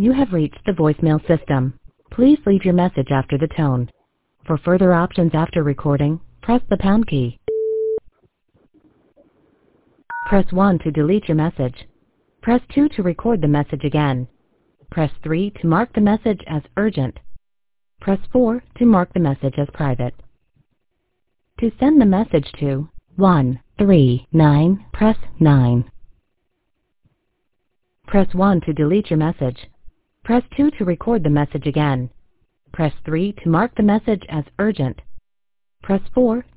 You have reached the voicemail system. Please leave your message after the tone. For further options after recording, press the pound key. Press 1 to delete your message. Press 2 to record the message again. Press 3 to mark the message as urgent. Press 4 to mark the message as private. To send the message to 139, press 9. Press 1 to delete your message. Press 2 to record the message again. Press 3 to mark the message as urgent. Press 4